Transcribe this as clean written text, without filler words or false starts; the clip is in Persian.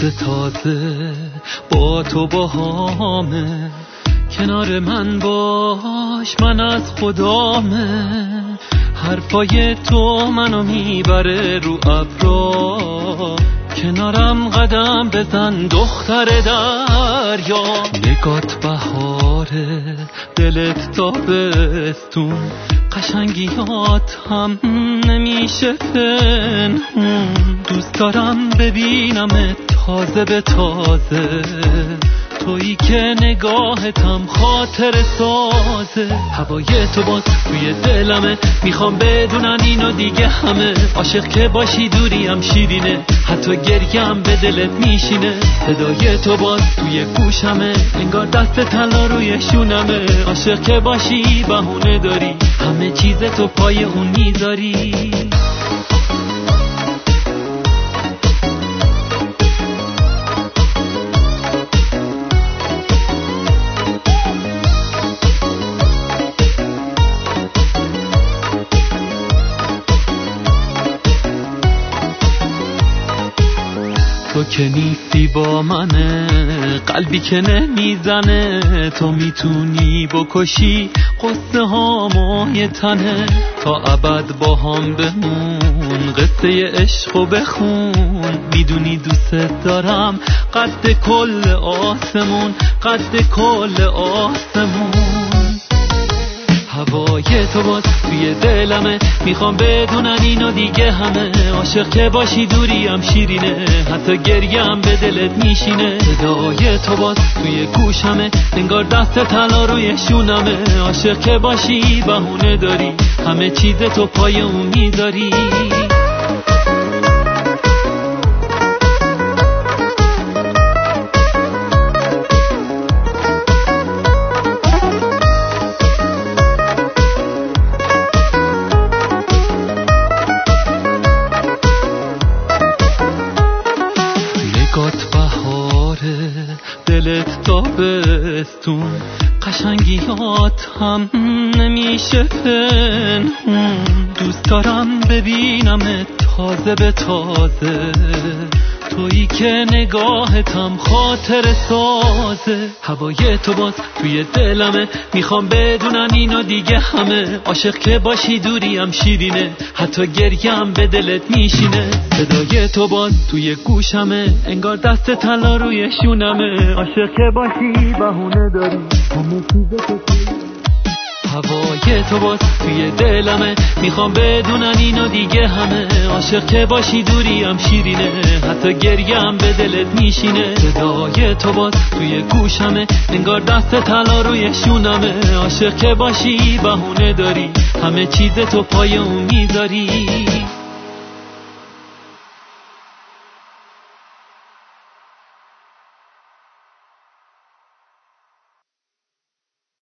دست تازه با تو باهامه، کنار من باش من از خدامه، حرفای تو منو میبره رو ابرا، کنارم قدم بزن دختر دریا، نگات بهاره دلت تابستون، قشنگیات هم نمیشه پنهون، دوست دارم ببینم تازه به تازه، تویی که نگاهتم خاطر سازه، هوای تو باز توی دلمه، میخوام بدونن اینو دیگه همه، عاشق که باشی دوریم شیرینه، حتی گریم به دلت میشینه، صدای تو باز توی گوشمه، انگار دست طلا روی شونمه، عاشق که باشی بهونه داری، همه چیز تو پای اون میذاری. تو که نیستی با منه، قلبی که نمیزنه، تو میتونی بکشی قصه هامو تنه، تا ابد با هم بمون قصه عشقو بخون، میدونی دوست دارم قد کل آسمون، قد کل آسمون، هوای تو باز توی دلمه، میخوام بدونن اینو دیگه همه، عاشق که باشی دوریم شیرینه، حتی گریم به دلت میشینه، صدای تو باز توی گوشمه، انگار دست طلا روی شونمه، عاشق که باشی بهونه داری، همه چیز تو پای اون میذاری. نگات بهاره دلت تابستون، قشنگیات هم نمیشه پنهون، دوست دارم ببینم تازه به تازه، تویی که نگاهتم خاطر سازه، هوای تو باز توی دلمه، میخوام بدونن اینو دیگه همه، عاشق که باشی دوریم شیرینه، حتی گریم به دلت میشینه، صدای تو باز توی گوشمه، انگار دست طلا روی شونمه، عاشق که باشی بهونه داری، همه چیز تو هوای تو باز توی دلمه، میخوام بدونن اینو دیگه همه، عاشق که باشی دوریم شیرینه، حتی گریم به دلت میشینه، صدای تو باز توی گوشمه، انگار دست طلا روی شونمه، عاشق که باشی بهونه داری، همه چیز تو پای اون میذاری.